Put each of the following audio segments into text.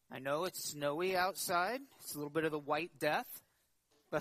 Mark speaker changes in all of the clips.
Speaker 1: I know it's snowy outside. It's a little bit of the white death, but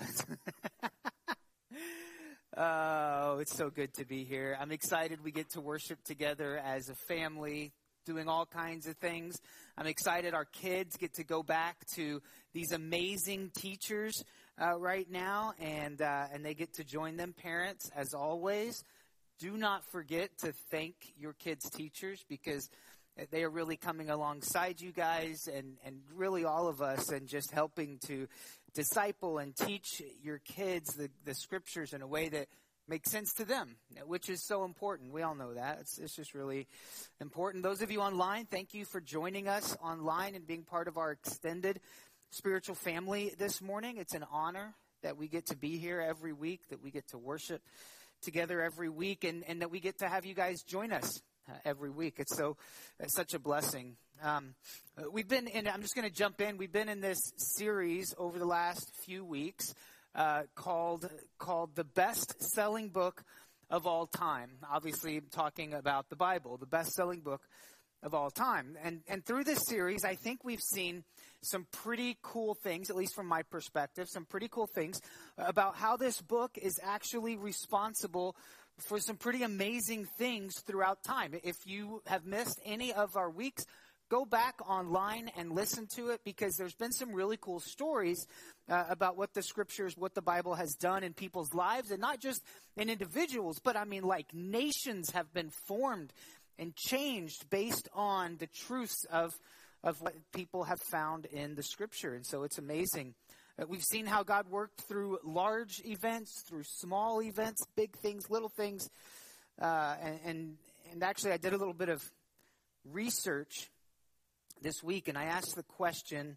Speaker 1: oh, it's so good to be here. I'm excited we get to worship together as a family, doing all kinds of things. I'm excited our kids get to go back to these amazing teachers right now, and they get to join them. Parents, as always, do not forget to thank your kids' teachers, because they are really coming alongside you guys and really all of us, and just helping to disciple and teach your kids the scriptures in a way that makes sense to them, which is so important. We all know that. It's just really important. Those of you online, thank you for joining us online and being part of our extended spiritual family this morning. It's an honor that we get to be here every week, that we get to worship together every week, and that we get to have you guys join us every week. It's such a blessing. We've been in, I'm just going to jump in. We've been in this series over the last few weeks called The Best-Selling Book of All Time. Obviously, I'm talking about the Bible, the best-selling book of all time. And through this series, I think we've seen some pretty cool things, at least from my perspective, some pretty cool things about how this book is actually responsible for some pretty amazing things throughout time. If you have missed any of our weeks, go back online and listen to it, because there's been some really cool stories about what the scriptures, what the Bible has done in people's lives, and not just in individuals, but I mean, like, nations have been formed and changed based on the truths of what people have found in the scripture. And so it's amazing. We've seen how God worked through large events, through small events, big things, little things. And actually, I did a little bit of research this week, and I asked the question,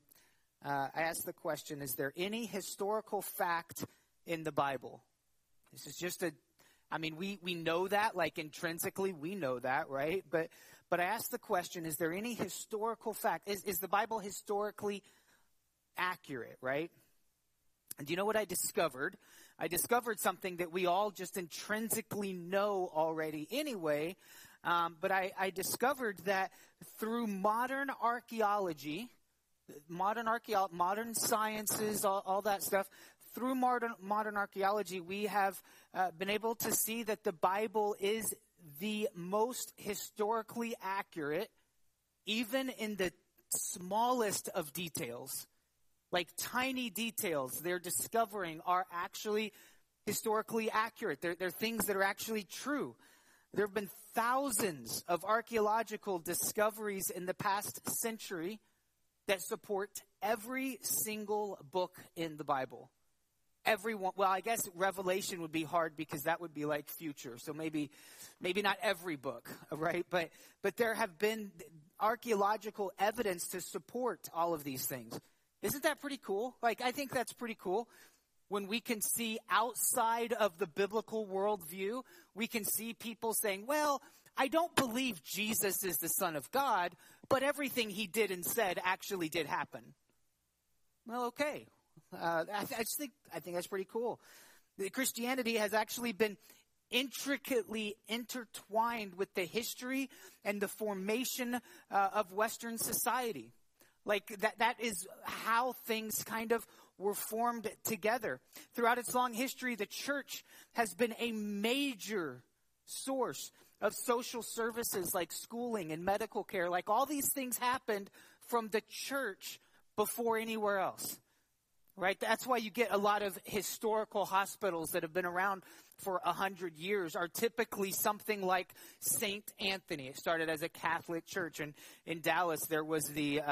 Speaker 1: is there any historical fact in the Bible? This is just we know that, like, intrinsically, we know that, right? But I asked the question, is there any historical fact? Is the Bible historically accurate, right? And do you know what I discovered? I discovered something that we all just intrinsically know already anyway. But I discovered that through modern archaeology, modern sciences, all that stuff, through modern archaeology, we have been able to see that the Bible is the most historically accurate, even in the smallest of details. Like, tiny details they're discovering are actually historically accurate. They're things that are actually true. There have been thousands of archaeological discoveries in the past century that support every single book in the Bible. Everyone, well, I guess Revelation would be hard, because that would be like future. So maybe not every book, right? But there have been archaeological evidence to support all of these things. Isn't that pretty cool? Like, I think that's pretty cool. When we can see outside of the biblical worldview, we can see people saying, well, I don't believe Jesus is the Son of God, but everything he did and said actually did happen. Well, okay. I think that's pretty cool. Christianity has actually been intricately intertwined with the history and the formation of Western society. Like, that is how things kind of were formed together. Throughout its long history, the church has been a major source of social services like schooling and medical care. Like, all these things happened from the church before anywhere else, right? That's why you get a lot of historical hospitals that have been around for 100 years are typically something like St. Anthony. It started as a Catholic church, and in Dallas there was the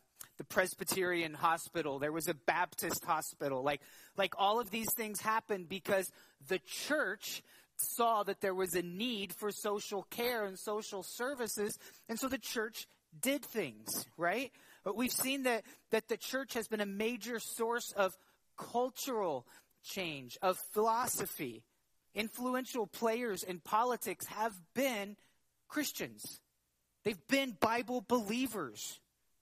Speaker 1: Presbyterian hospital. There was a Baptist hospital. Like all of these things happened because the church saw that there was a need for social care and social services, and so the church did things, right? But we've seen that the church has been a major source of cultural change, of philosophy. Influential players in politics have been Christians. They've been Bible believers.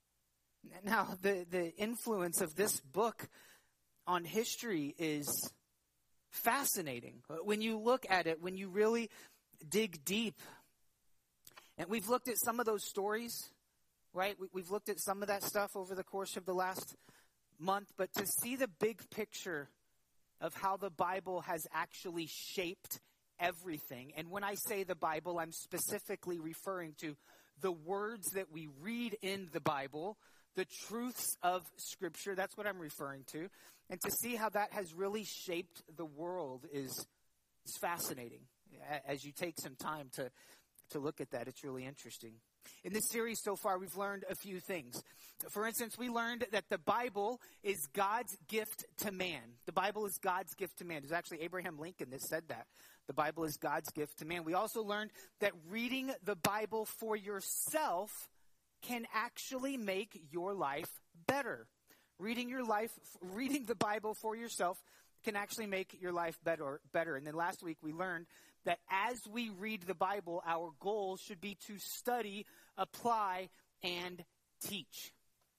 Speaker 1: Now, the influence of this book on history is fascinating. When you look at it, when you really dig deep, and we've looked at some of those stories right? We've looked at some of that stuff over the course of the last month, but to see the big picture of how the Bible has actually shaped everything. And when I say the Bible, I'm specifically referring to the words that we read in the Bible, the truths of Scripture. That's what I'm referring to. And to see how that has really shaped the world is fascinating. As you take some time to look at that, it's really interesting. In this series so far, we've learned a few things. For instance, we learned that the Bible is God's gift to man. The Bible is God's gift to man. There's actually Abraham Lincoln that said that. The Bible is God's gift to man. We also learned that reading the Bible for yourself can actually make your life better. Reading the Bible for yourself can actually make your life better. And then last week we learned that as we read the Bible, our goal should be to study, apply, and teach.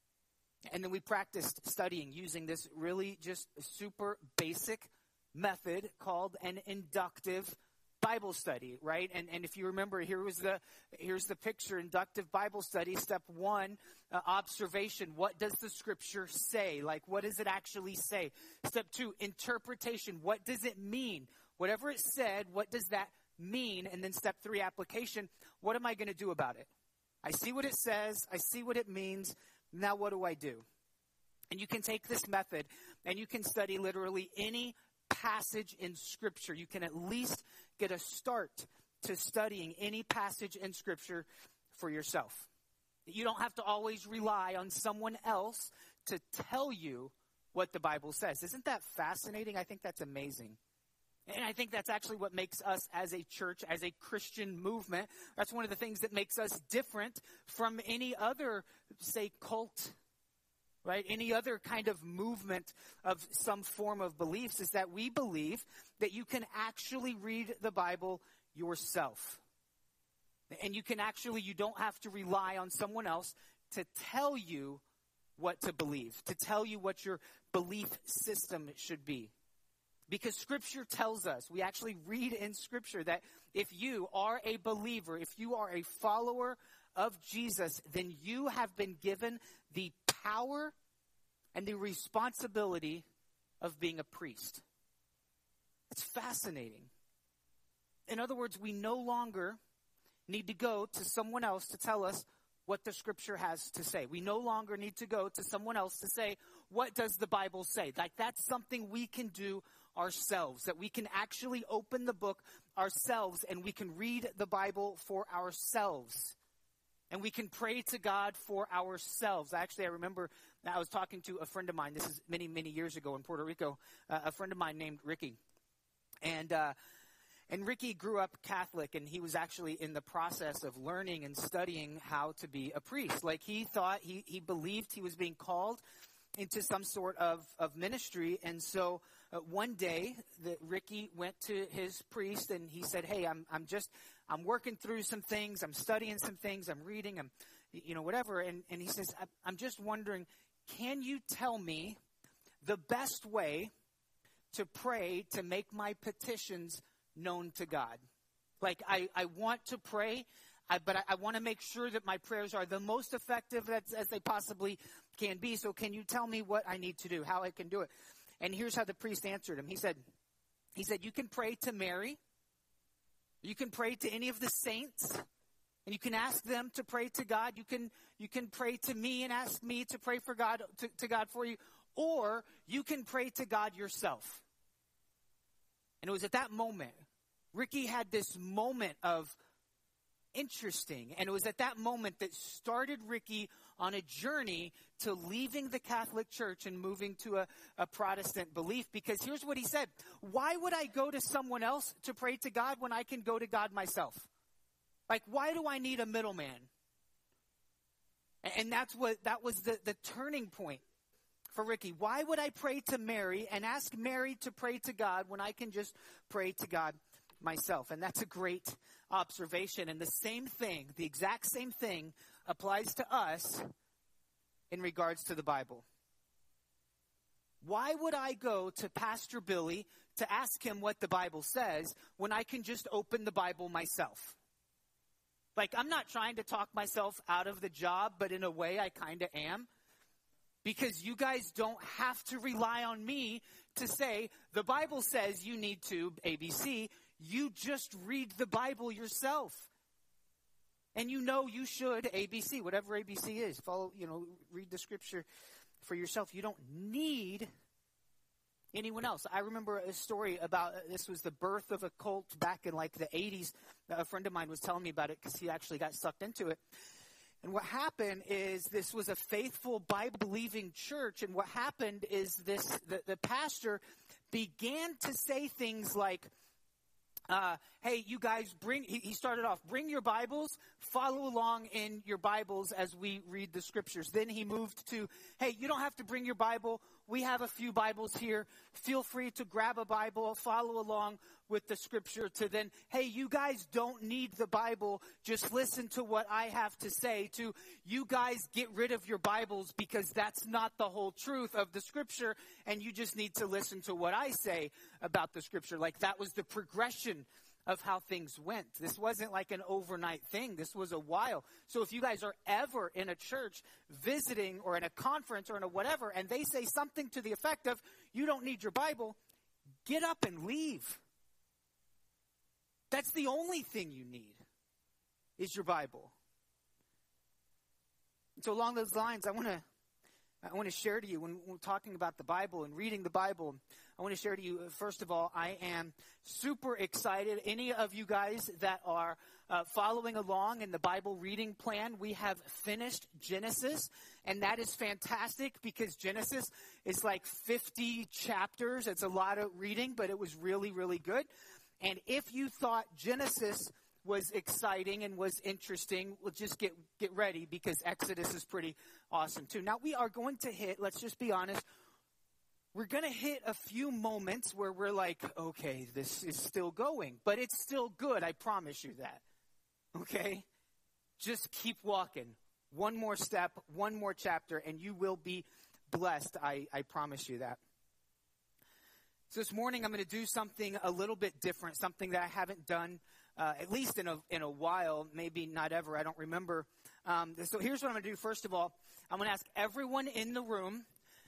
Speaker 1: And then we practiced studying using this really just super basic method called an inductive Bible study, right? And if you remember, here's the picture: inductive Bible study. Step one, observation. What does the Scripture say? Like, what does it actually say? Step two, interpretation. What does it mean? Whatever it said, what does that mean? And then step three, application. What am I going to do about it? I see what it says. I see what it means. Now what do I do? And you can take this method and you can study literally any passage in Scripture. You can at least get a start to studying any passage in Scripture for yourself. You don't have to always rely on someone else to tell you what the Bible says. Isn't that fascinating? I think that's amazing. And I think that's actually what makes us as a church, as a Christian movement, that's one of the things that makes us different from any other, say, cult, right? Any other kind of movement of some form of beliefs, is that we believe that you can actually read the Bible yourself. And you don't have to rely on someone else to tell you what to believe, to tell you what your belief system should be. Because Scripture tells us, we actually read in Scripture that if you are a believer, if you are a follower of Jesus, then you have been given the power and the responsibility of being a priest. It's fascinating. In other words, we no longer need to go to someone else to tell us what the Scripture has to say. We no longer need to go to someone else to say, what does the Bible say? Like, that's something we can do ourselves, that we can actually open the book ourselves and we can read the Bible for ourselves. And we can pray to God for ourselves. Actually, I remember I was talking to a friend of mine. This is many, many years ago in Puerto Rico. A friend of mine named Ricky. And Ricky grew up Catholic, and he was actually in the process of learning and studying how to be a priest. Like, he thought, he believed he was being called into some sort of ministry. And so one day, Ricky went to his priest and he said, hey, I'm working through some things. I'm studying some things. I'm reading. Whatever. And he says, I'm just wondering, can you tell me the best way to pray to make my petitions known to God? Like, I want to pray, but I want to make sure that my prayers are the most effective as they possibly can be. So can you tell me what I need to do, how I can do it? And here's how the priest answered him. He said, you can pray to Mary. You can pray to any of the saints. And you can ask them to pray to God. You can pray to me and ask me to pray for God, to God for you. Or you can pray to God yourself. And it was at that moment, Ricky had this moment of interesting. And it was at that moment that started Ricky on a journey to leaving the Catholic Church and moving to a Protestant belief. Because here's what he said: why would I go to someone else to pray to God when I can go to God myself? Like, why do I need a middleman? And that was the turning point for Ricky. Why would I pray to Mary and ask Mary to pray to God when I can just pray to God myself? And that's a great observation. And the exact same thing applies to us in regards to the Bible. Why would I go to Pastor Billy to ask him what the Bible says when I can just open the Bible myself? Like, I'm not trying to talk myself out of the job, but in a way I kind of am. Because you guys don't have to rely on me to say, the Bible says you need to ABC. You just read the Bible yourself. And you know you should ABC, whatever ABC is. Follow, read the scripture for yourself. You don't need anyone else. I remember a story about, this was the birth of a cult back in like the 80s. A friend of mine was telling me about it because he actually got sucked into it. And what happened is this was a faithful Bible-believing church. And what happened is the pastor began to say things like, hey, you guys, he started off, bring your Bibles, follow along in your Bibles as we read the scriptures. Then he moved to, hey, you don't have to bring your Bible. We have a few Bibles here. Feel free to grab a Bible, follow along with the scripture, to then, hey, you guys don't need the Bible. Just listen to what I have to say. To, you guys get rid of your Bibles because that's not the whole truth of the scripture, and you just need to listen to what I say about the scripture. Like, that was the progression of how things went. This wasn't like an overnight thing. This was a while. So if you guys are ever in a church visiting or in a conference or in a whatever, and they say something to the effect of, you don't need your Bible, get up and leave. That's the only thing you need, is your Bible. And so along those lines, I want to share to you, when we're talking about the Bible and reading the Bible, I want to share to you, first of all, I am super excited. Any of you guys that are following along in the Bible reading plan, we have finished Genesis, and that is fantastic because Genesis is like 50 chapters. It's a lot of reading, but it was really, really good. And if you thought Genesis was exciting and was interesting, well, just get ready, because Exodus is pretty awesome too. Now, we are going to hit, let's just be honest, we're going to hit a few moments where we're like, okay, this is still going, but it's still good. I promise you that. Okay? Just keep walking. One more step, one more chapter, and you will be blessed. I promise you that. So this morning I'm going to do something a little bit different, something that I haven't done at least in a while, maybe not ever. I don't remember. So here's what I'm going to do. First of all, I'm going to ask everyone in the room,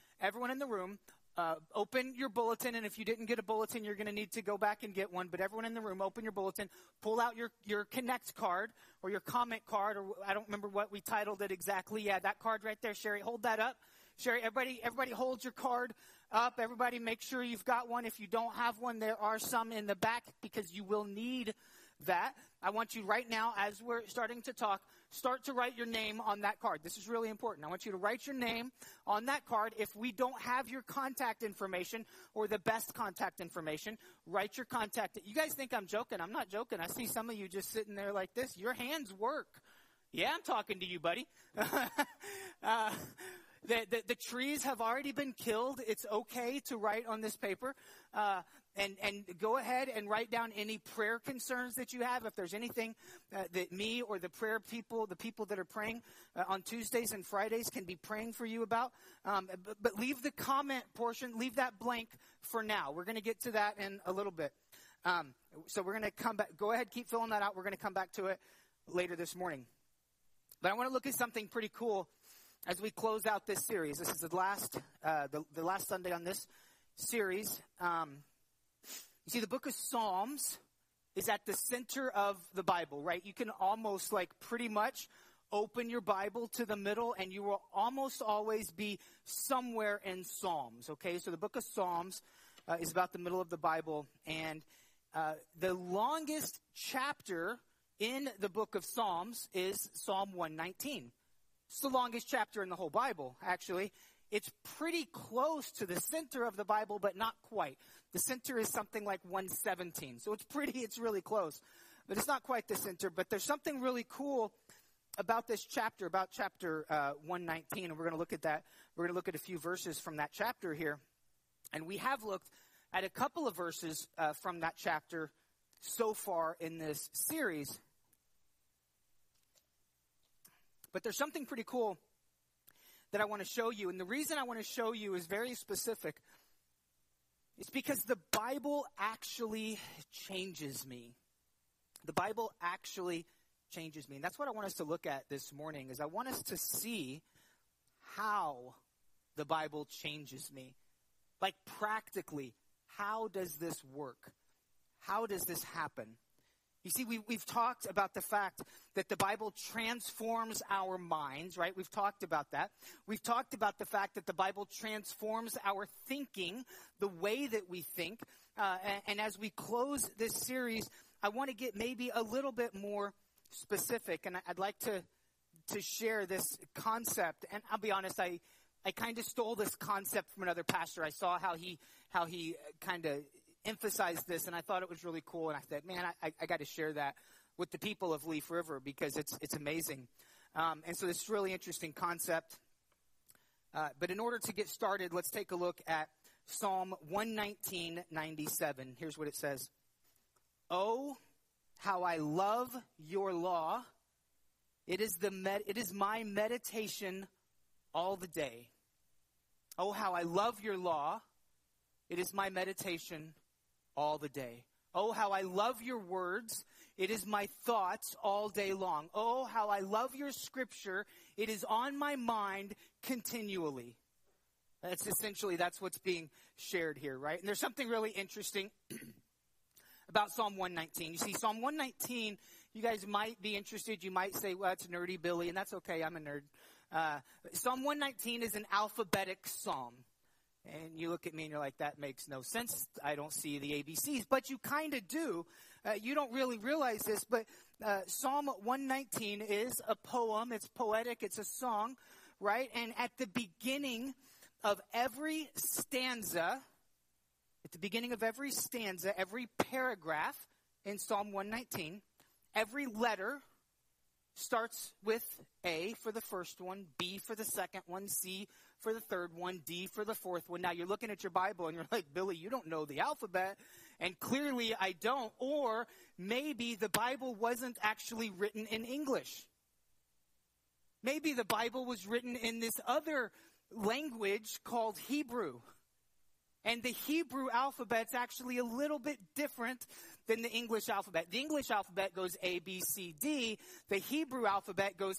Speaker 1: open your bulletin. And if you didn't get a bulletin, you're going to need to go back and get one. But everyone in the room, open your bulletin, pull out your Connect card or your comment card, or I don't remember what we titled it exactly. Yeah, that card right there. Sherry, hold that up. Sherry, everybody hold your card up. Everybody make sure you've got one. If you don't have one, there are some in the back because you will need that. I want you right now, as we're starting to talk, start to write your name on that card. This is really important. I want you to write your name on that card. If we don't have your contact information or the best contact information, write your contact. You guys think I'm joking? I'm not joking. I see some of you just sitting there like this. Your hands work. Yeah, I'm talking to you, buddy. The trees have already been killed. It's okay to write on this paper. And go ahead and write down any prayer concerns that you have. If there's anything that me or the prayer people, the people that are praying on Tuesdays and Fridays can be praying for you about. But leave the comment portion, leave that blank for now. We're going to get to that in a little bit. So we're going to come back. Go ahead, keep filling that out. We're going to come back to it later this morning. But I want to look at something pretty cool as we close out this series. This is the last Sunday on this series. You see, the book of Psalms is at the center of the Bible, right? You can almost pretty much open your Bible to the middle and you will almost always be somewhere in Psalms, okay? So the book of Psalms is about the middle of the Bible, and the longest chapter in the book of Psalms is Psalm 119. It's the longest chapter in the whole Bible, actually. It's pretty close to the center of the Bible, but not quite. The center is something like 117. So it's really close. But it's not quite the center. But there's something really cool about this chapter, about chapter 119. And we're going to look at that. We're going to look at a few verses from that chapter here. And we have looked at a couple of verses from that chapter so far in this series. But there's something pretty cool that I want to show you. And the reason I want to show you is very specific. It's because the Bible actually changes me. The Bible actually changes me. And that's what I want us to look at this morning, is I want us to see how the Bible changes me. Like practically, how does this work? How does this happen? You see, we've talked about the fact that the Bible transforms our minds, right? We've talked about that. We've talked about the fact that the Bible transforms our thinking, the way that we think. And as we close this series, I want to get maybe a little bit more specific. And I'd like to share this concept. And I'll be honest, I kind of stole this concept from another pastor. I saw how he kind of emphasized this, and I thought it was really cool. And I said, man, I got to share that with the people of Leaf River because it's amazing. And so this is a really interesting concept. But in order to get started, let's take a look at Psalm 119:97. Here's what it says. Oh, how I love your law. It is my meditation all the day. Oh, how I love your law. It is my meditation all the day. Oh, how I love your words. It is my thoughts all day long. Oh, how I love your scripture. It is on my mind continually. That's what's being shared here, right? And there's something really interesting about Psalm 119. You see, Psalm 119, you guys might be interested. You might say, well, it's nerdy, Billy, and that's okay. I'm a nerd. Psalm 119 is an alphabetic psalm. And you look at me and you're like, that makes no sense. I don't see the ABCs. But you kind of do. You don't really realize this, but Psalm 119 is a poem. It's poetic. It's a song, right? And at the beginning of every stanza, every paragraph in Psalm 119, every letter starts with A for the first one, B for the second one, C for the third one, D for the fourth one. Now you're looking at your Bible and you're like, Billy, you don't know the alphabet. And clearly I don't. Or maybe the Bible wasn't actually written in English. Maybe the Bible was written in this other language called Hebrew. And the Hebrew alphabet's actually a little bit different than the English alphabet. The English alphabet goes A, B, C, D. The Hebrew alphabet goes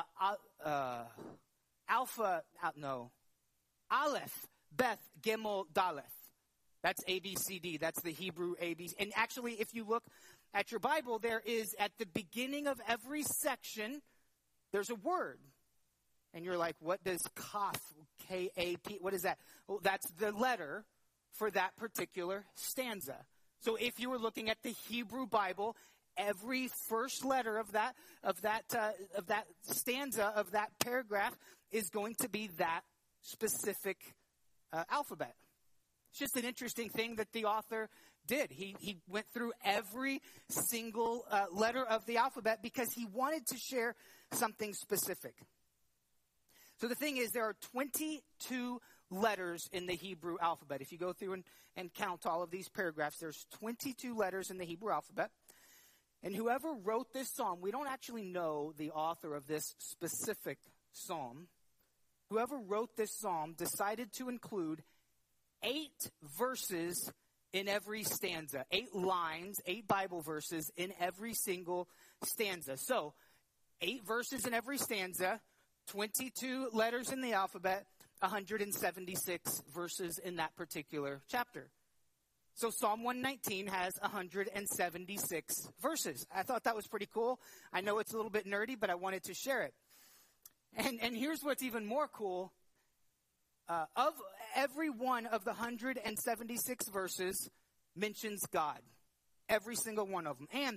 Speaker 1: Aleph, Beth, Gimel, Daleth. That's A, B, C, D. That's the Hebrew A, B. And actually, if you look at your Bible, there is at the beginning of every section, there's a word. And you're like, what does Kaf, K-A-P, what is that? Well, that's the letter for that particular stanza. So if you were looking at the Hebrew Bible, every first letter of that stanza, of that paragraph, is going to be that specific alphabet. It's just an interesting thing that the author did. He went through every single letter of the alphabet because he wanted to share something specific. So the thing is, there are 22 letters in the Hebrew alphabet. If you go through and count all of these paragraphs, there's 22 letters in the Hebrew alphabet. And whoever wrote this psalm, we don't actually know the author of this specific psalm. Whoever wrote this psalm decided to include 8 verses in every stanza, 8 lines, 8 Bible verses in every single stanza. So 8 verses in every stanza, 22 letters in the alphabet, 176 verses in that particular chapter. So Psalm 119 has 176 verses. I thought that was pretty cool. I know it's a little bit nerdy, but I wanted to share it. And here's what's even more cool. Of every one of the 176 verses mentions God. Every single one of them. And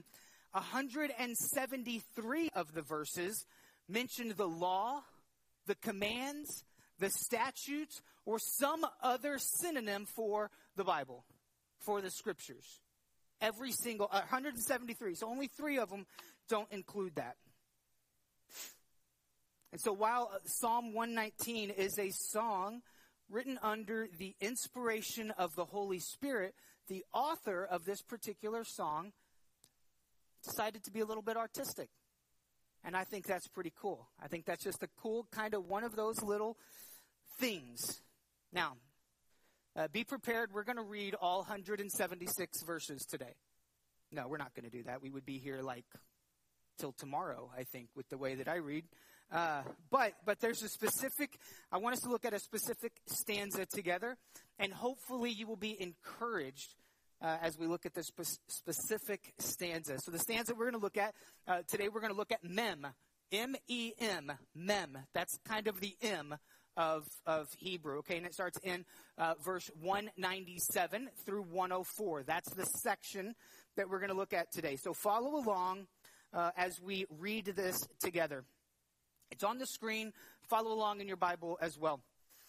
Speaker 1: 173 of the verses mention the law, the commands, the statutes, or some other synonym for the Bible, for the scriptures. Every single, 173. So only 3 of them don't include that. And so while Psalm 119 is a song written under the inspiration of the Holy Spirit, the author of this particular song decided to be a little bit artistic. And I think that's pretty cool. I think that's just a cool kind of one of those little things. Now, be prepared. We're going to read all 176 verses today. No, we're not going to do that. We would be here like till tomorrow, I think, with the way that I read. But there's a specific, I want us to look at a specific stanza together, and hopefully you will be encouraged as we look at this specific stanza. So the stanza we're going to look at, today we're going to look at mem, M-E-M, mem. That's kind of the M of Hebrew, okay? And it starts in verse 197 through 104. That's the section that we're going to look at today. So follow along as we read this together. It's on the screen. Follow along in your Bible as well.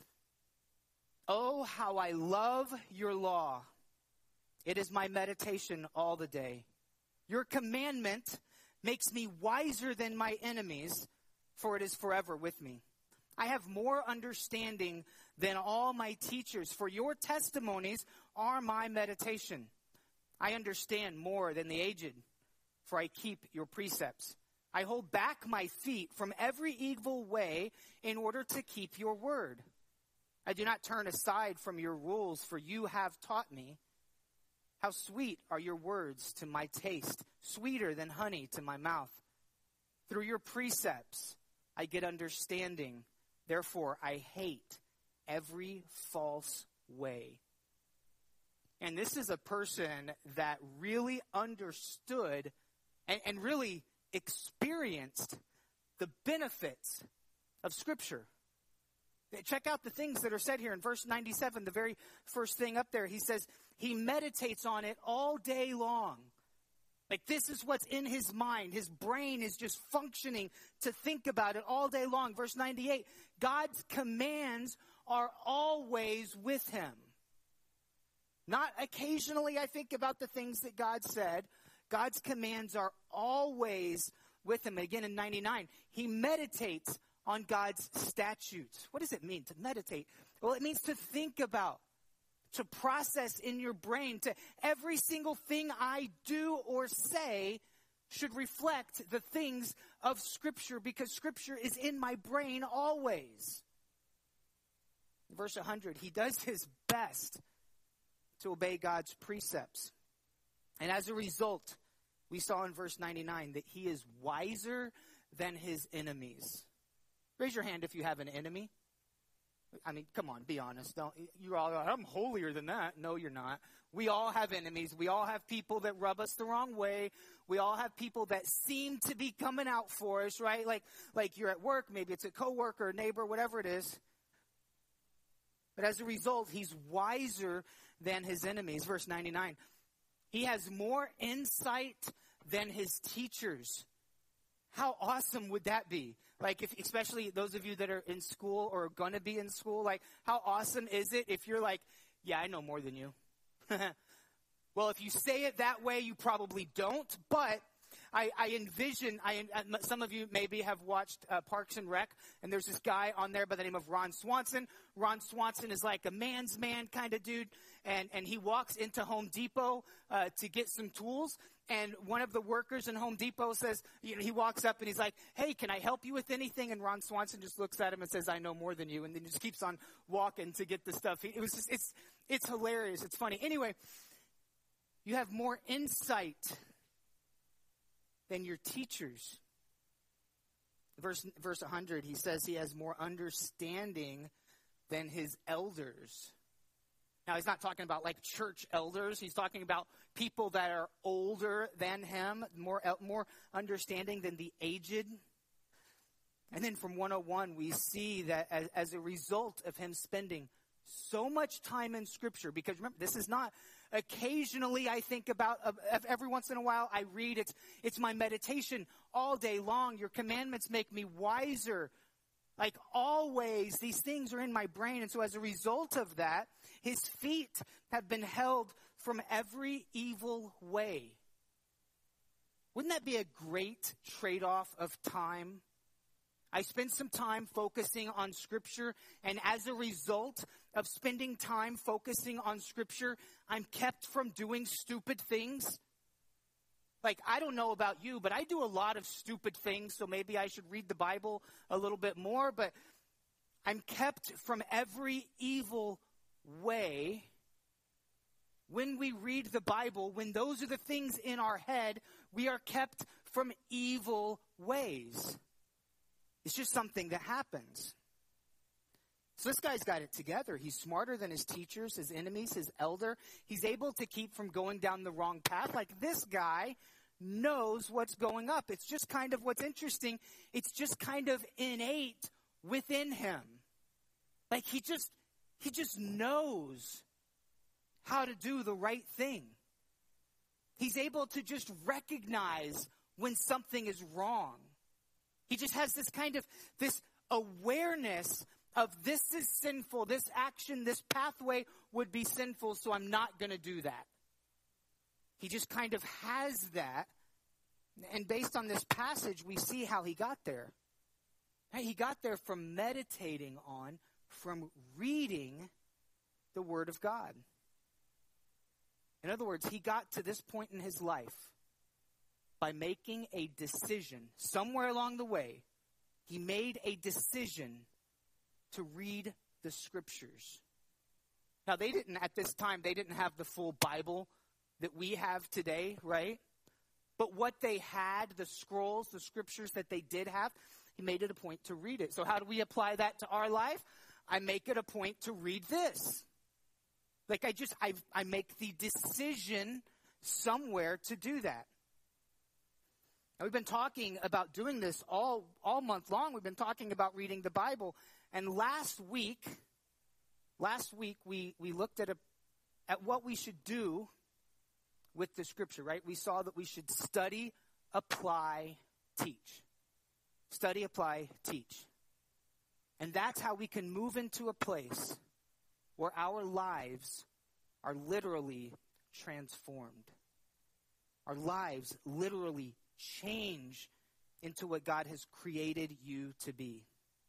Speaker 1: Oh, how I love your law. It is my meditation all the day. Your commandment makes me wiser than my enemies, for it is forever with me. I have more understanding than all my teachers, for your testimonies are my meditation. I understand more than the aged, for I keep your precepts. I hold back my feet from every evil way in order to keep your word. I do not turn aside from your rules, for you have taught me. How sweet are your words to my taste, sweeter than honey to my mouth. Through your precepts I get understanding. Therefore I hate every false way. And this is a person that really understood and really experienced the benefits of Scripture. Check out the things that are said here in verse 97, the very first thing up there. He says he meditates on it all day long. Like this is what's in his mind. His brain is just functioning to think about it all day long. Verse 98, God's commands are always with him. Not occasionally I think about the things that God said. God's commands are always with him. Again in 99, he meditates on God's statutes. What does it mean to meditate? Well, it means to think about, to process in your brain, to every single thing I do or say should reflect the things of Scripture, because Scripture is in my brain always. Verse 100, he does his best to obey God's precepts. And as a result, we saw in verse 99 that he is wiser than his enemies. Raise your hand if you have an enemy. I mean, come on, be honest. You're all like, I'm holier than that. No, you're not. We all have enemies. We all have people that rub us the wrong way. We all have people that seem to be coming out for us, right? Like you're at work, maybe it's a coworker, a neighbor, whatever it is. But as a result, he's wiser than his enemies. Verse 99. He has more insight than his teachers. How awesome would that be? Like, if, especially those of you that are in school or going to be in school, like, how awesome is it if you're like, yeah, I know more than you. Well, if you say it that way, you probably don't. But I envision, some of you maybe have watched Parks and Rec, and there's this guy on there by the name of Ron Swanson. Ron Swanson is like a man's man kind of dude, and he walks into Home Depot to get some tools. And one of the workers in Home Depot says, he walks up and he's like, hey, can I help you with anything? And Ron Swanson just looks at him and says, I know more than you. And then just keeps on walking to get the stuff. It's hilarious. It's funny. Anyway, you have more insight than your teachers. Verse 100, he says he has more understanding than his elders. Now, he's not talking about like church elders. He's talking about people that are older than him, more understanding than the aged. And then from 101, we see that as a result of him spending so much time in Scripture, because remember, this is not occasionally I think about, every once in a while I read, it's my meditation all day long. Your commandments make me wiser. Like always, these things are in my brain. And so as a result of that, his feet have been held from every evil way. Wouldn't that be a great trade-off of time? I spend some time focusing on Scripture, and as a result of spending time focusing on Scripture, I'm kept from doing stupid things. Like, I don't know about you, but I do a lot of stupid things, so maybe I should read the Bible a little bit more, but I'm kept from every evil way. When we read the Bible, when those are the things in our head, we are kept from evil ways. It's just something that happens. So this guy's got it together. He's smarter than his teachers, his enemies, his elder. He's able to keep from going down the wrong path. Like, this guy knows what's going up. It's just kind of what's interesting. It's just kind of innate within him. Like, he just knows how to do the right thing. He's able to just recognize when something is wrong. He just has this awareness of, this is sinful, this action, this pathway would be sinful, so I'm not going to do that. He just kind of has that. And based on this passage, we see how he got there. He got there from meditating on, from reading the Word of God. In other words, he got to this point in his life by making a decision. Somewhere along the way, he made a decision to read the Scriptures. Now, at this time, they didn't have the full Bible that we have today, right? But what they had, the scrolls, the Scriptures that they did have, he made it a point to read it. So how do we apply that to our life? I make it a point to read this. Like, I make the decision somewhere to do that. Now, we've been talking about doing this all month long. We've been talking about reading the Bible. And last week we looked at what we should do with the Scripture, right? We saw that we should study, apply, teach. Study, apply, teach. And that's how we can move into a place where our lives are literally transformed. Our lives literally change into what God has created you to be.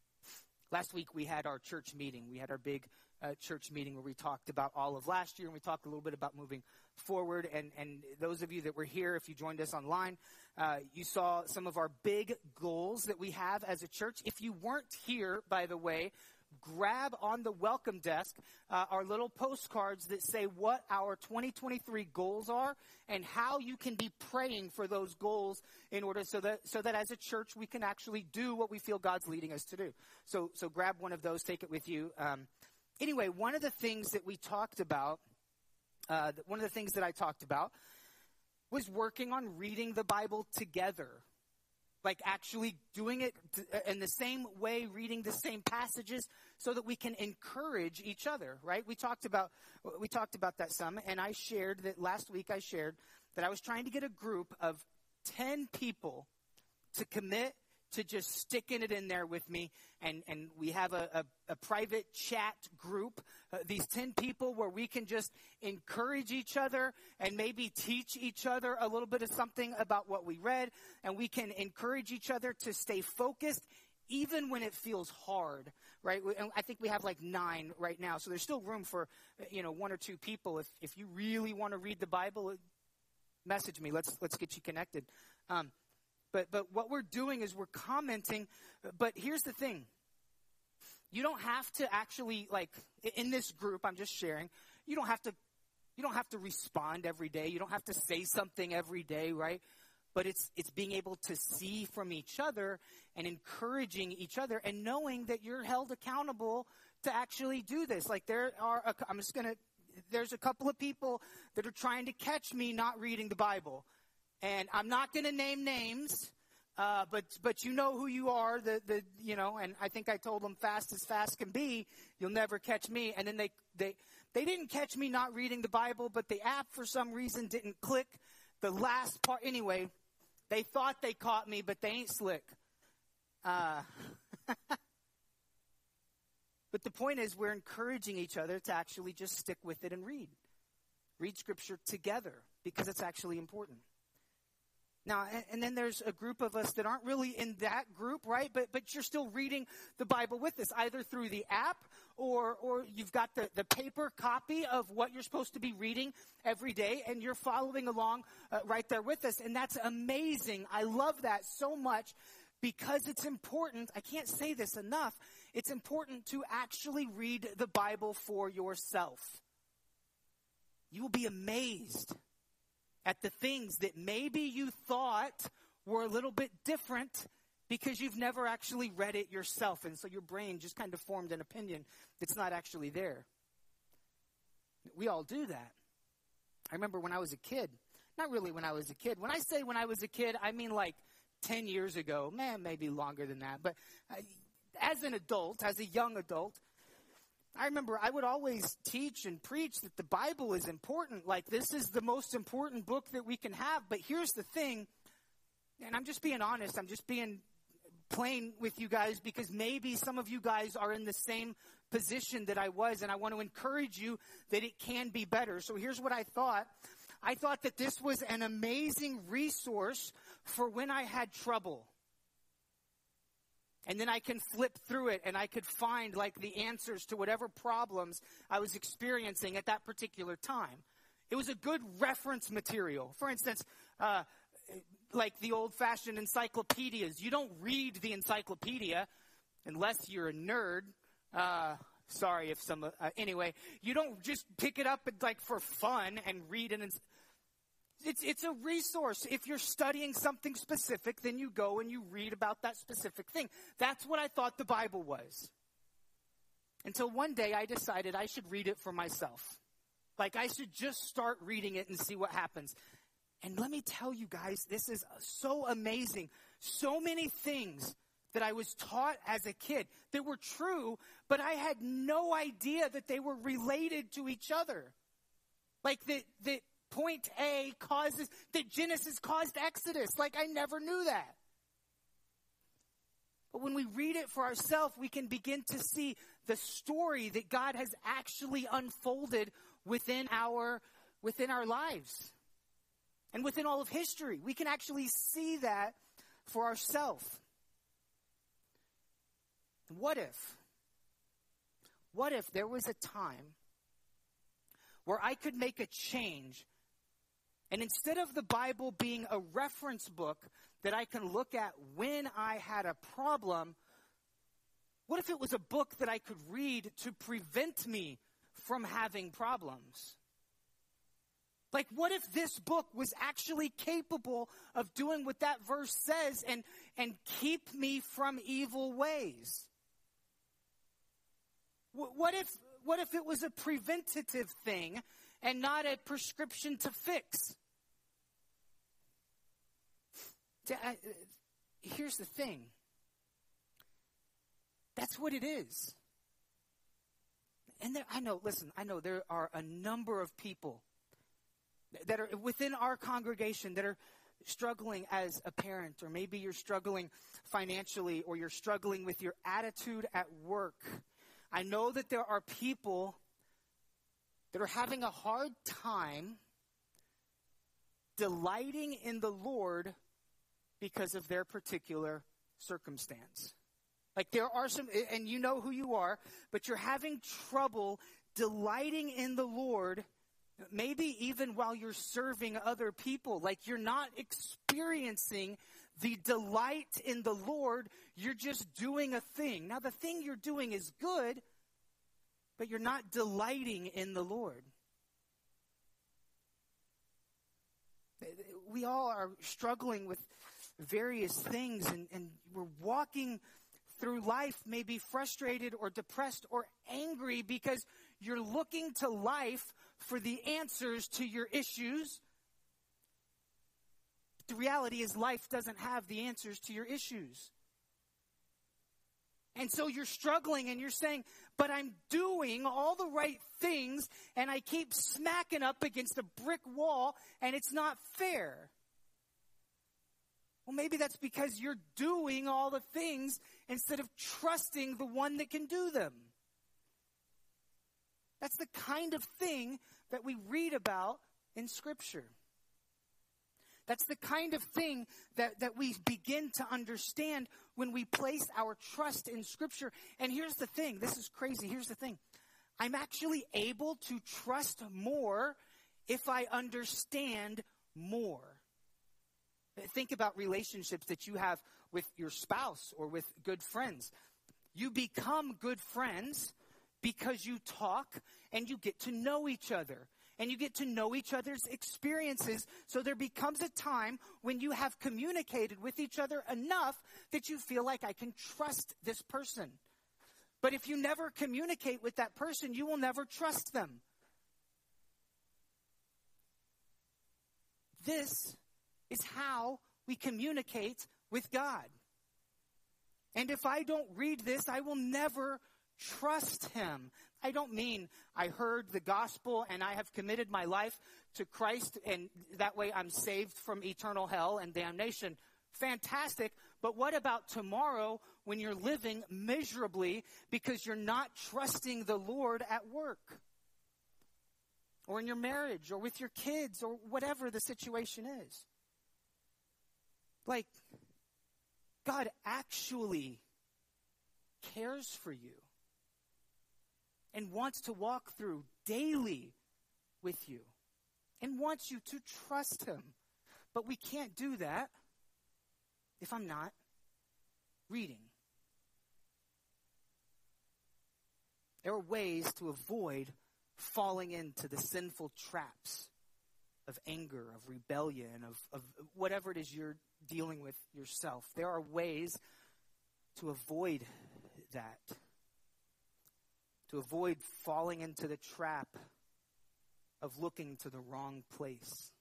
Speaker 1: Last week we had our church meeting. We had our big church meeting where we talked about all of last year, and we talked a little bit about moving forward. And those of you that were here, if you joined us online, you saw some of our big goals that we have as a church. If you weren't here, by the way, grab on the welcome desk our little postcards that say what our 2023 goals are and how you can be praying for those goals in order so that as a church we can actually do what we feel God's leading us to do. So grab one of those, take it with you. Anyway, one of the things that we talked about, one of the things that I talked about was working on reading the Bible together. Like actually doing it in the same way, reading the same passages so that we can encourage each other, right? We talked about that some, and last week I shared that I was trying to get a group of 10 people to commit to just sticking it in there with me, and we have a private chat group, these 10 people where we can just encourage each other and maybe teach each other a little bit of something about what we read, and we can encourage each other to stay focused even when it feels hard, right? And I think we have like 9 right now, so there's still room for 1 or 2 people. If you really want to read the Bible, message me. Let's get you connected. But what we're doing is we're commenting. But here's the thing. You don't have to actually, like, in this group I'm just sharing, you don't have to respond every day. You don't have to say something every day, right? But it's being able to see from each other and encouraging each other and knowing that you're held accountable to actually do this. Like, there's a couple of people that are trying to catch me not reading the Bible. And I'm not going to name names, but you know who you are, and I think I told them fast as fast can be, you'll never catch me. And then they didn't catch me not reading the Bible, but the app for some reason didn't click the last part. Anyway, they thought they caught me, but they ain't slick. But the point is we're encouraging each other to actually just stick with it and read Scripture together because it's actually important. Now, and then there's a group of us that aren't really in that group, right? But you're still reading the Bible with us, either through the app or you've got the paper copy of what you're supposed to be reading every day, and you're following along right there with us. And that's amazing. I love that so much because it's important. I can't say this enough. It's important to actually read the Bible for yourself. You will be amazed at the things that maybe you thought were a little bit different because you've never actually read it yourself. And so your brain just kind of formed an opinion that's not actually there. We all do that. I remember when I was a kid, not really when I was a kid. When I say when I was a kid, I mean like 10 years ago, maybe longer than that. But as an adult, as a young adult, I remember I would always teach and preach that the Bible is important. Like, this is the most important book that we can have. But here's the thing, and I'm just being honest, I'm just being plain with you guys because maybe some of you guys are in the same position that I was, and I want to encourage you that it can be better. So here's what I thought. I thought that this was an amazing resource for when I had trouble. And then I can flip through it and I could find like the answers to whatever problems I was experiencing at that particular time. It was a good reference material. For instance, like the old-fashioned encyclopedias. You don't read the encyclopedia unless you're a nerd. Sorry if some, anyway, you don't just pick it up like for fun and read it. It's a resource. If you're studying something specific, then you go and you read about that specific thing. That's what I thought the Bible was. Until one day I decided I should read it for myself. Like, I should just start reading it and see what happens. And let me tell you guys, this is so amazing. So many things that I was taught as a kid that were true, but I had no idea that they were related to each other. Like that point A that Genesis caused Exodus. Like, I never knew that. But when we read it for ourselves, we can begin to see the story that God has actually unfolded within our lives and within all of history. We can actually see that for ourselves. What if there was a time where I could make a change, and instead of the Bible being a reference book that I can look at when I had a problem, what if it was a book that I could read to prevent me from having problems? Like, what if this book was actually capable of doing what that verse says and keep me from evil ways? What if it was a preventative thing and not a prescription to fix? Here's the thing. That's what it is. And I know there are a number of people that are within our congregation that are struggling as a parent, or maybe you're struggling financially, or you're struggling with your attitude at work. I know that there are people that are having a hard time delighting in the Lord because of their particular circumstance. Like, there are some, and you know who you are, but you're having trouble delighting in the Lord, maybe even while you're serving other people. Like, you're not experiencing the delight in the Lord. You're just doing a thing. Now, the thing you're doing is good, but you're not delighting in the Lord. We all are struggling with various things, and we're walking through life maybe frustrated or depressed or angry because you're looking to life for the answers to your issues. The reality is, life doesn't have the answers to your issues. And so you're struggling and you're saying, but I'm doing all the right things and I keep smacking up against a brick wall and it's not fair. Well, maybe that's because you're doing all the things instead of trusting the one that can do them. That's the kind of thing that we read about in Scripture. That's the kind of thing that we begin to understand when we place our trust in Scripture. And here's the thing. This is crazy. Here's the thing. I'm actually able to trust more if I understand more. Think about relationships that you have with your spouse or with good friends. You become good friends because you talk and you get to know each other. and you get to know each other's experiences. So there becomes a time when you have communicated with each other enough that you feel like I can trust this person. But if you never communicate with that person, you will never trust them. This is how we communicate with God. And if I don't read this, I will never trust him. I don't mean I heard the gospel and I have committed my life to Christ and that way I'm saved from eternal hell and damnation. Fantastic. But what about tomorrow when you're living miserably because you're not trusting the Lord at work? Or in your marriage, or with your kids, or whatever the situation is. Like, God actually cares for you and wants to walk through daily with you and wants you to trust him. But we can't do that if I'm not reading. There are ways to avoid falling into the sinful traps of anger, of rebellion, of whatever it is you're dealing with yourself. There are ways to avoid that, to avoid falling into the trap of looking to the wrong place.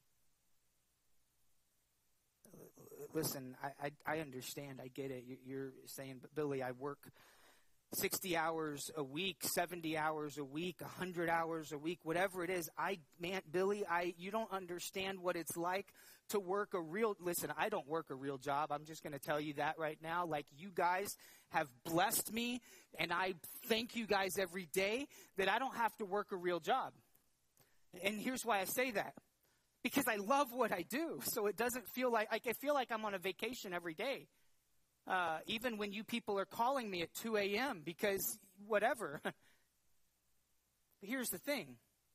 Speaker 1: Listen, I understand, I get it. You're saying, but Billy, I work 60 hours a week, 70 hours a week, 100 hours a week, whatever it is. Billy, you don't understand what it's like to work listen, I don't work a real job. I'm just going to tell you that right now. Like, you guys have blessed me, and I thank you guys every day that I don't have to work a real job. And here's why I say that. Because I love what I do. So it doesn't feel like I feel like I'm on a vacation every day. Even when you people are calling me at 2 a.m. because whatever. But here's the thing.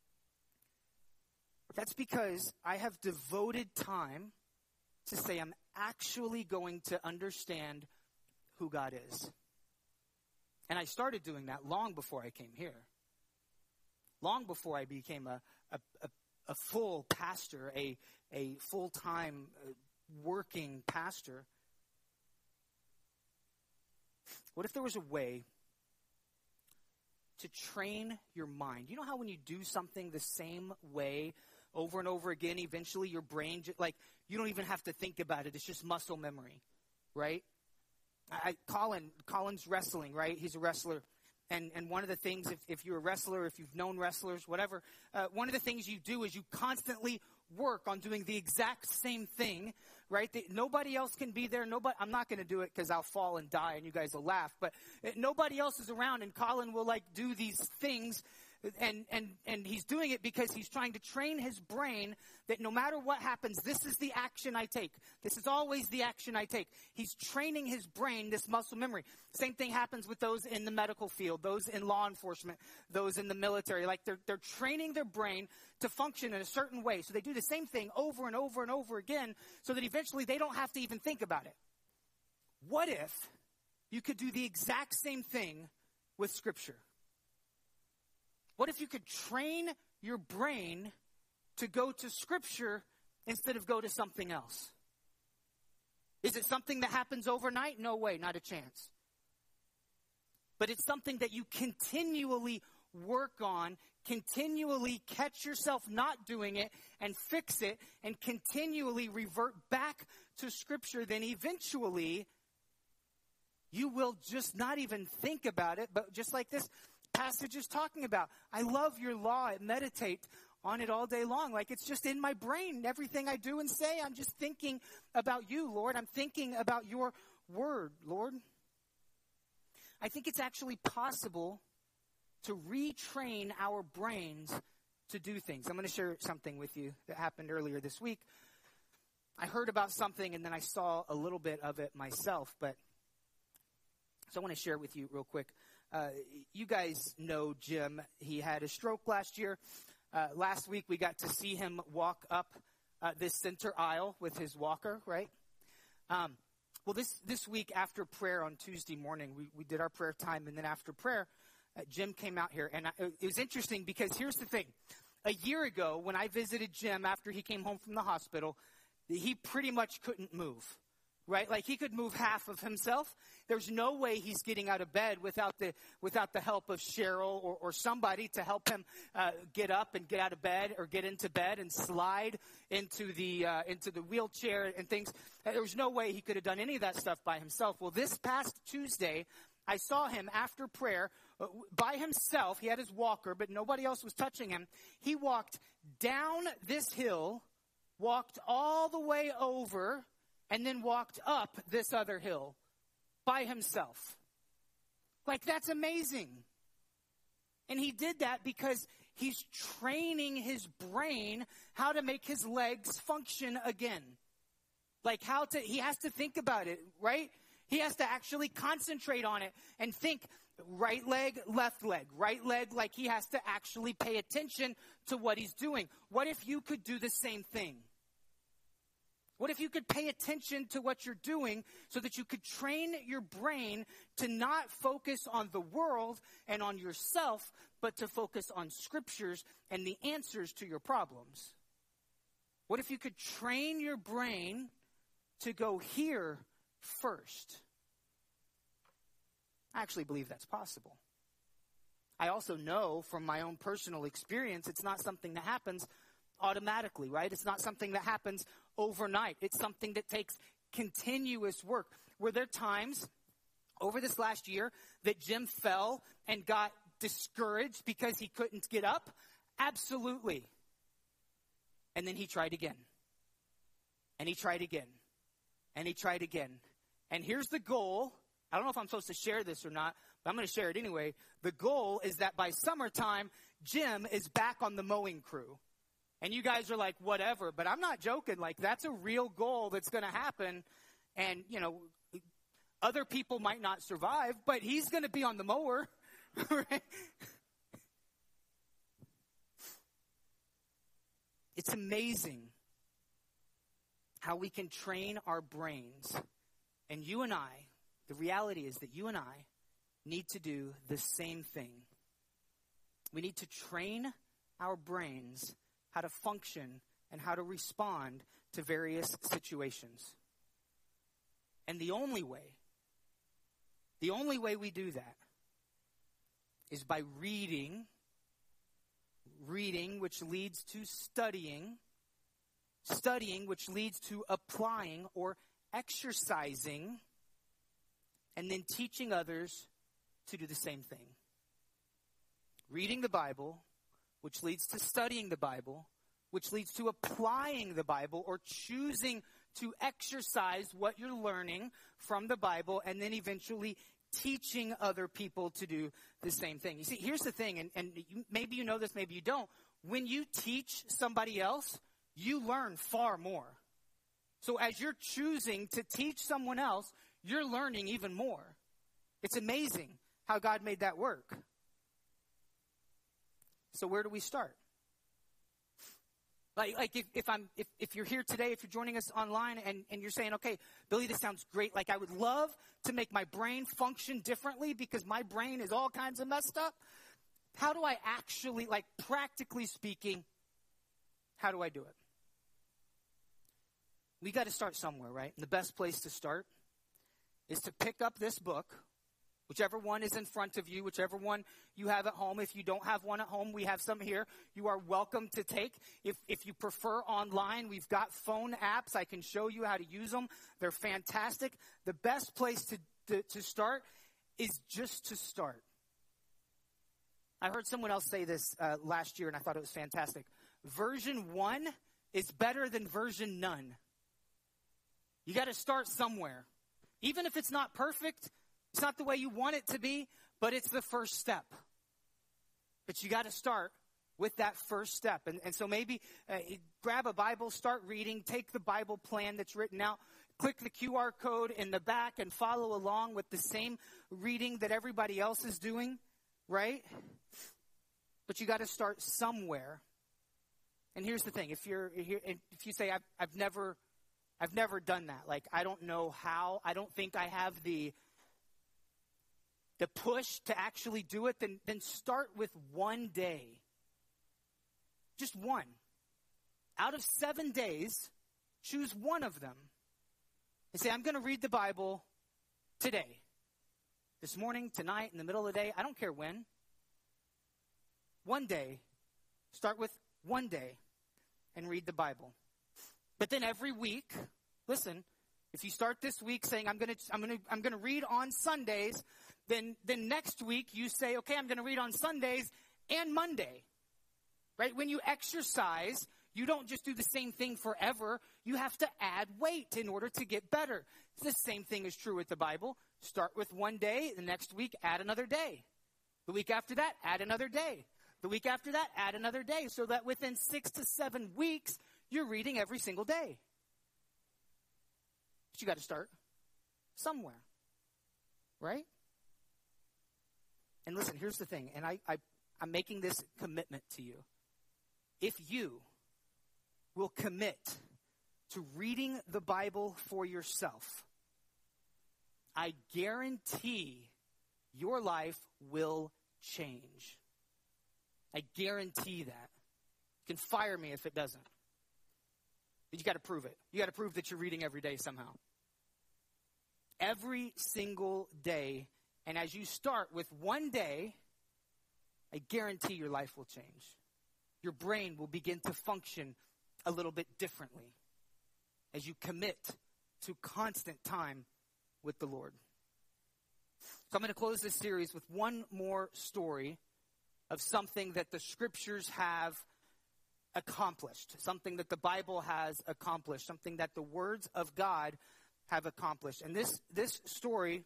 Speaker 1: That's because I have devoted time to say I'm actually going to understand who God is. And I started doing that long before I came here. Long before I became a full pastor, a full-time working pastor. What if there was a way to train your mind? You know how when you do something the same way over and over again, eventually your brain, you don't even have to think about it. It's just muscle memory, right? Colin's wrestling, right? He's a wrestler. And one of the things, if you're a wrestler, if you've known wrestlers, whatever, one of the things you do is you constantly work on doing the exact same thing, right? Nobody else can be there. I'm not going to do it because I'll fall and die and you guys will laugh. But nobody else is around, and Colin will do these things. And he's doing it because he's trying to train his brain that no matter what happens, this is the action I take. This is always the action I take. He's training his brain, this muscle memory. Same thing happens with those in the medical field, those in law enforcement, those in the military. They're training their brain to function in a certain way. So they do the same thing over and over and over again so that eventually they don't have to even think about it. What if you could do the exact same thing with Scripture? What if you could train your brain to go to Scripture instead of go to something else? Is it something that happens overnight? No way, not a chance. But it's something that you continually work on, continually catch yourself not doing it and fix it, and continually revert back to Scripture. Then eventually you will just not even think about it, but just like this passage is talking about. I love your law. I meditate on it all day long. It's just in my brain. Everything I do and say, I'm just thinking about you, Lord. I'm thinking about your word, Lord. I think it's actually possible to retrain our brains to do things. I'm going to share something with you that happened earlier this week. I heard about something and then I saw a little bit of it myself, so I want to share it with you real quick. You guys know Jim. He had a stroke last year. Last week we got to see him walk up this center aisle with his walker, right? Well, this week after prayer on Tuesday morning, we did our prayer time, and then after prayer, Jim came out here. And it was interesting because here's the thing. a year ago, when I visited Jim after he came home from the hospital, he pretty much couldn't move, right? Like he could move half of himself. There's no way he's getting out of bed without the help of Cheryl or somebody to help him get up and get out of bed or get into bed and slide into the wheelchair and things. There was no way he could have done any of that stuff by himself. Well, this past Tuesday, I saw him after prayer by himself. He had his walker, but nobody else was touching him. He walked down this hill, walked all the way over, and then walked up this other hill by himself. Like, that's amazing. And he did that because he's training his brain how to make his legs function again. Like he has to think about it, right? He has to actually concentrate on it and think right leg, left leg, right leg, like he has to actually pay attention to what he's doing. What if you could do the same thing? What if you could pay attention to what you're doing so that you could train your brain to not focus on the world and on yourself, but to focus on scriptures and the answers to your problems? What if you could train your brain to go here first? I actually believe that's possible. I also know from my own personal experience, it's not something that happens automatically, right? It's not something that happens overnight. It's something that takes continuous work. Were there times over this last year that Jim fell and got discouraged because he couldn't get up? Absolutely. And then he tried again. And he tried again. And he tried again. And here's the goal. I don't know if I'm supposed to share this or not, but I'm going to share it anyway. The goal is that by summertime, Jim is back on the mowing crew. And you guys are like, whatever. But I'm not joking. Like, that's a real goal that's going to happen. And, you know, other people might not survive, but he's going to be on the mower. Right? It's amazing how we can train our brains. And you and I, the reality is that you and I need to do the same thing. We need to train our brains how to function and how to respond to various situations. And the only way we do that is by reading, which leads to studying, which leads to applying or exercising, and then teaching others to do the same thing. Reading the Bible, which leads to studying the Bible, which leads to applying the Bible or choosing to exercise what you're learning from the Bible, and then eventually teaching other people to do the same thing. You see, here's the thing, and maybe you know this, maybe you don't. When you teach somebody else, you learn far more. So as you're choosing to teach someone else, you're learning even more. It's amazing how God made that work. So where do we start? Like if you're here today, if you're joining us online and you're saying, okay, Billy, this sounds great. Like, I would love to make my brain function differently because my brain is all kinds of messed up. How do I actually, like, practically speaking, how do I do it? We got to start somewhere, right? And the best place to start is to pick up this book, whichever one is in front of you, whichever one you have at home. If you don't have one at home, we have some here. You are welcome to take. If you prefer online, we've got phone apps. I can show you how to use them. They're fantastic. The best place to start is just to start. I heard someone else say this last year, and I thought it was fantastic. Version 1 is better than version none. You got to start somewhere. Even if it's not perfect, it's not the way you want it to be, but it's the first step. But you got to start with that first step. And so maybe grab a Bible, start reading, take the Bible plan that's written out, click the QR code in the back and follow along with the same reading that everybody else is doing, right? But you got to start somewhere. And here's the thing. If you say, I've never done that. Like, I don't know how. I don't think I have the push to actually do it. Then start with one day. Just one. Out of 7 days, choose one of them. And say, I'm going to read the Bible today. This morning, tonight, in the middle of the day. I don't care when. One day. Start with one day and read the Bible. But then every week, listen, if you start this week saying, I'm going to read on Sundays, then next week you say, okay, I'm going to read on Sundays and Monday. Right? When you exercise, you don't just do the same thing forever. You have to add weight in order to get better. The same thing is true with the Bible. Start with one day. The next week, add another day. The week after that, add another day. The week after that, add another day. So that within 6 to 7 weeks, you're reading every single day. But you got to start somewhere. Right? And listen, here's the thing. And I'm making this commitment to you. If you will commit to reading the Bible for yourself, I guarantee your life will change. I guarantee that. You can fire me if it doesn't. But you got to prove it. You got to prove that you're reading every day somehow. Every single day. And as you start with one day, I guarantee your life will change. Your brain will begin to function a little bit differently as you commit to constant time with the Lord. So I'm going to close this series with one more story of something that the scriptures have accomplished, something that the Bible has accomplished, something that the words of God have accomplished. And this story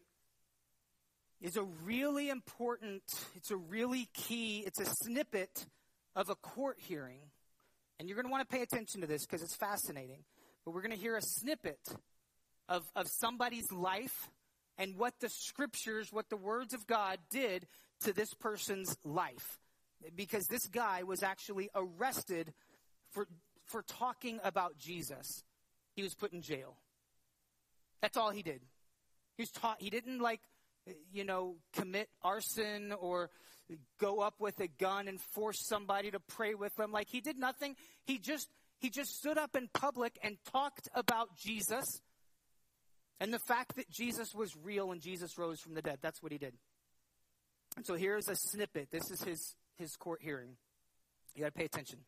Speaker 1: is a really important, it's a really key, it's a snippet of a court hearing. And you're going to want to pay attention to this because it's fascinating. But we're going to hear a snippet of somebody's life and what the scriptures, what the words of God did to this person's life. Because this guy was actually arrested for talking about Jesus. He was put in jail. That's all he did. He didn't commit arson or go up with a gun and force somebody to pray with them. Like, he did nothing. He just stood up in public and talked about Jesus and the fact that Jesus was real and Jesus rose from the dead. That's what he did. And so here's a snippet. This is his court hearing. You got to pay attention.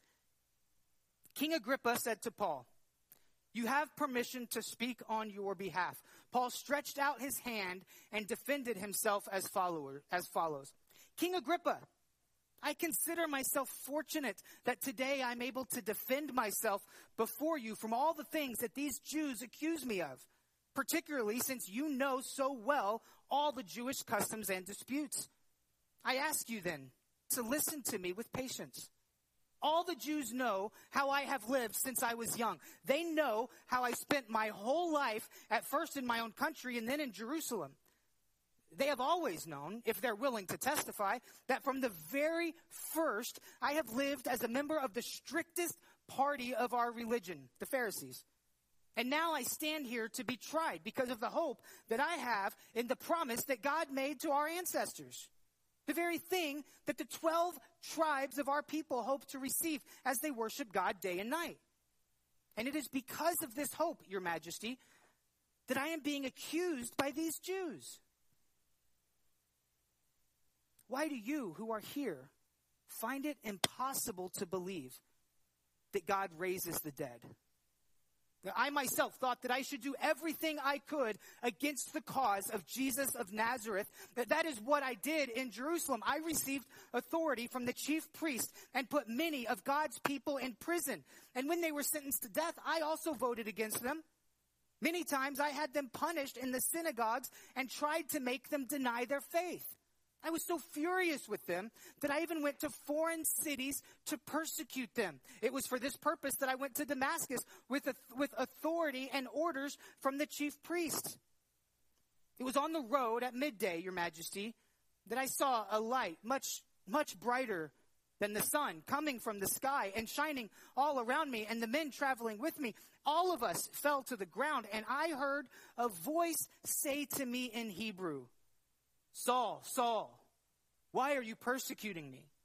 Speaker 1: King Agrippa said to Paul, "You have permission to speak on your behalf." Paul stretched out his hand and defended himself as follows. "King Agrippa, I consider myself fortunate that today I'm able to defend myself before you from all the things that these Jews accuse me of, particularly since you know so well all the Jewish customs and disputes. I ask you then to listen to me with patience. All the Jews know how I have lived since I was young. They know how I spent my whole life, at first in my own country and then in Jerusalem. They have always known, if they're willing to testify, that from the very first I have lived as a member of the strictest party of our religion, the Pharisees. And now I stand here to be tried because of the hope that I have in the promise that God made to our ancestors. The very thing that the 12 tribes of our people hope to receive as they worship God day and night. And it is because of this hope, Your Majesty, that I am being accused by these Jews. Why do you, who are here, find it impossible to believe that God raises the dead? I myself thought that I should do everything I could against the cause of Jesus of Nazareth. That is what I did in Jerusalem. I received authority from the chief priest and put many of God's people in prison. And when they were sentenced to death, I also voted against them. Many times I had them punished in the synagogues and tried to make them deny their faith. I was so furious with them that I even went to foreign cities to persecute them. It was for this purpose that I went to Damascus with authority and orders from the chief priest. It was on the road at midday, Your Majesty, that I saw a light much, much brighter than the sun coming from the sky and shining all around me, and the men traveling with me. All of us fell to the ground, and I heard a voice say to me in Hebrew, "Saul, Saul, why are you persecuting me?"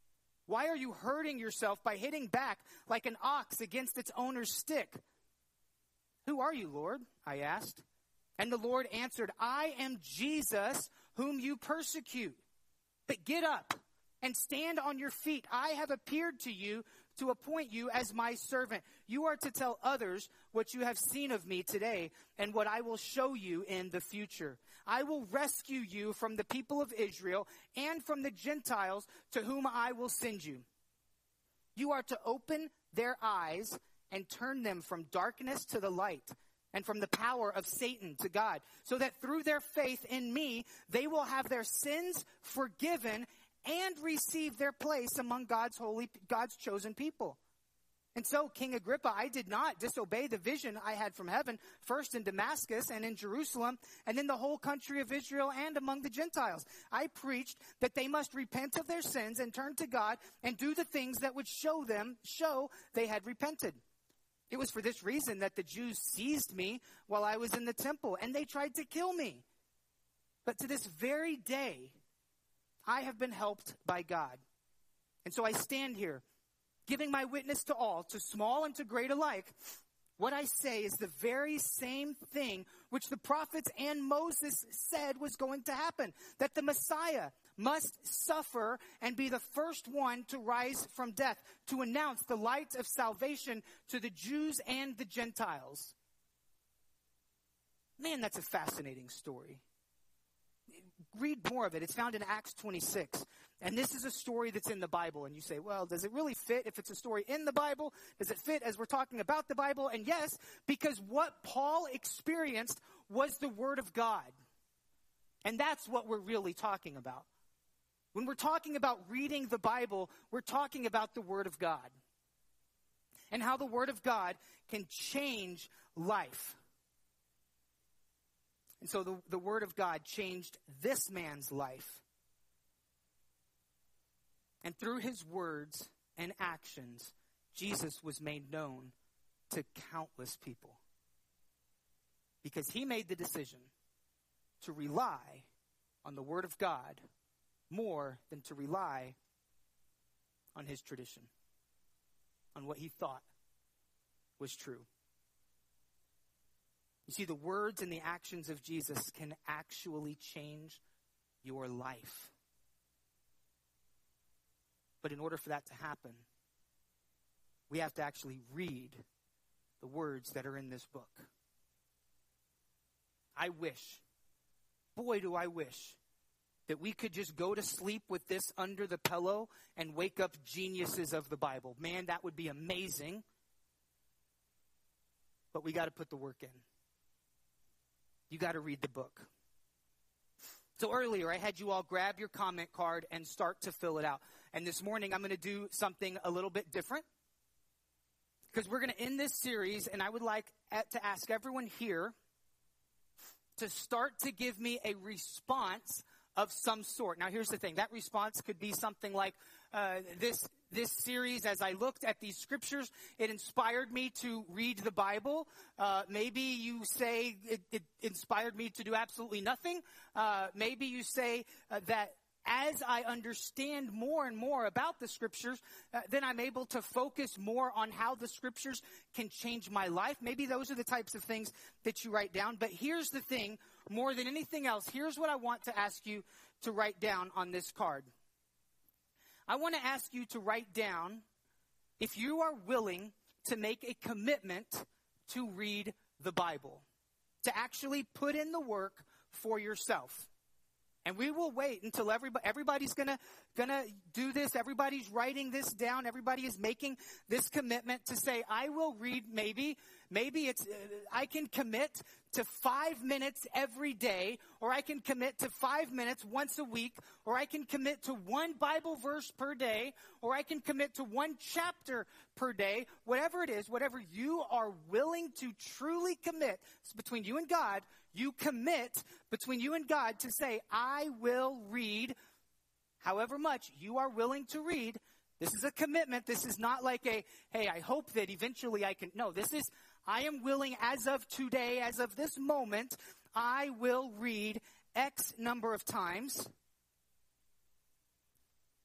Speaker 1: Why are you hurting yourself by hitting back like an ox against its owner's stick? Who are you, Lord? I asked. And the Lord answered, I am Jesus whom you persecute. But get up and stand on your feet. I have appeared to you to appoint you as my servant. You are to tell others what you have seen of me today and what I will show you in the future. I will rescue you from the people of Israel and from the Gentiles to whom I will send you. You are to open their eyes and turn them from darkness to the light and from the power of Satan to God, so that through their faith in me, they will have their sins forgiven and receive their place among God's chosen people. And so, King Agrippa, I did not disobey the vision I had from heaven, first in Damascus and in Jerusalem, and in the whole country of Israel and among the Gentiles. I preached that they must repent of their sins and turn to God and do the things that would show they had repented. It was for this reason that the Jews seized me while I was in the temple, and they tried to kill me. But to this very day, I have been helped by God. And so I stand here, giving my witness to all, to small and to great alike. What I say is the very same thing which the prophets and Moses said was going to happen, that the Messiah must suffer and be the first one to rise from death, to announce the light of salvation to the Jews and the Gentiles. Man, that's a fascinating story. Read more of it. It's found in Acts 26. And this is a story that's in the Bible. And you say, well, does it really fit if it's a story in the Bible? Does it fit as we're talking about the Bible? And yes, because what Paul experienced was the Word of God. And that's what we're really talking about. When we're talking about reading the Bible, we're talking about the Word of God. And how the Word of God can change life. And so the Word of God changed this man's life. And through his words and actions, Jesus was made known to countless people. Because he made the decision to rely on the Word of God more than to rely on his tradition, on what he thought was true. You see, the words and the actions of Jesus can actually change your life. But in order for that to happen, we have to actually read the words that are in this book. I wish, boy do I wish, that we could just go to sleep with this under the pillow and wake up geniuses of the Bible. Man, that would be amazing. But we got to put the work in. You got to read the book. So earlier, I had you all grab your comment card and start to fill it out. And this morning, I'm going to do something a little bit different. Because we're going to end this series, and I would like to ask everyone here to start to give me a response of some sort. Now, here's the thing. That response could be something like, this series, as I looked at these scriptures, it inspired me to read the Bible. Maybe you say it inspired me to do absolutely nothing. Maybe you say that as I understand more and more about the scriptures, then I'm able to focus more on how the scriptures can change my life. Maybe those are the types of things that you write down. But here's the thing, more than anything else, here's what I want to ask you to write down on this card. I want to ask you to write down if you are willing to make a commitment to read the Bible, to actually put in the work for yourself. And we will wait until everybody's gonna do this. Everybody's writing this down. Everybody is making this commitment to say, I will read maybe it's, I can commit to 5 minutes every day, or I can commit to 5 minutes once a week, or I can commit to one Bible verse per day, or I can commit to one chapter per day. Whatever it is, whatever you are willing to truly commit, it's between you and God. You commit between you and God to say, I will read however much you are willing to read. This is a commitment. This is not like hey, I hope that eventually I can. No, this is, I am willing as of today, as of this moment, I will read X number of times.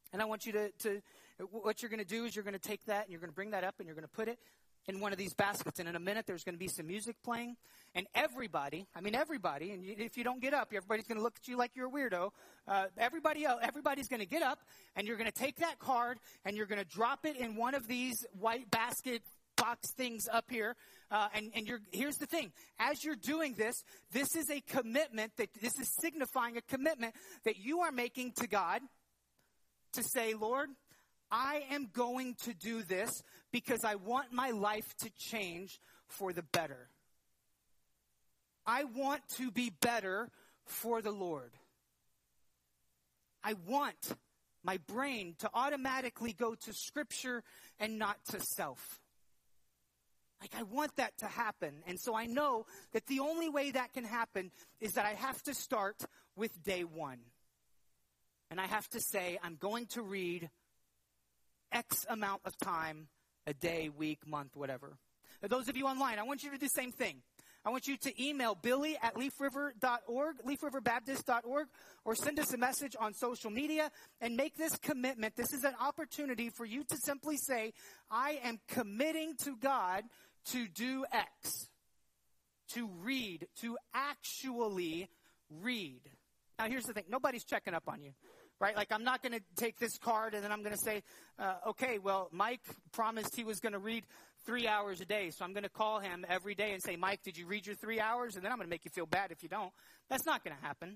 Speaker 1: And I want you to what you're going to do is you're going to take that and you're going to bring that up and you're going to put it in one of these baskets. And in a minute, there's going to be some music playing. And everybody, and if you don't get up, everybody's going to look at you like you're a weirdo. Everybody's going to get up, and you're going to take that card, and you're going to drop it in one of these white basket box things up here. Here's the thing. As you're doing this, this is a commitment, this is signifying a commitment that you are making to God to say, Lord, I am going to do this because I want my life to change for the better. I want to be better for the Lord. I want my brain to automatically go to Scripture and not to self. Like, I want that to happen. And so I know that the only way that can happen is that I have to start with day one. And I have to say, I'm going to read X amount of time, a day, week, month, whatever. For those of you online, I want you to do the same thing. I want you to email billy@leafriver.org, leafriverbaptist.org, or send us a message on social media and make this commitment. This is an opportunity for you to simply say, I am committing to God to do X, to read, to actually read. Now, here's the thing. Nobody's checking up on you, right? Like, I'm not going to take this card and then I'm going to say, okay, well, Mike promised he was going to read 3 hours a day. So I'm going to call him every day and say, Mike, did you read your 3 hours? And then I'm going to make you feel bad if you don't. That's not going to happen.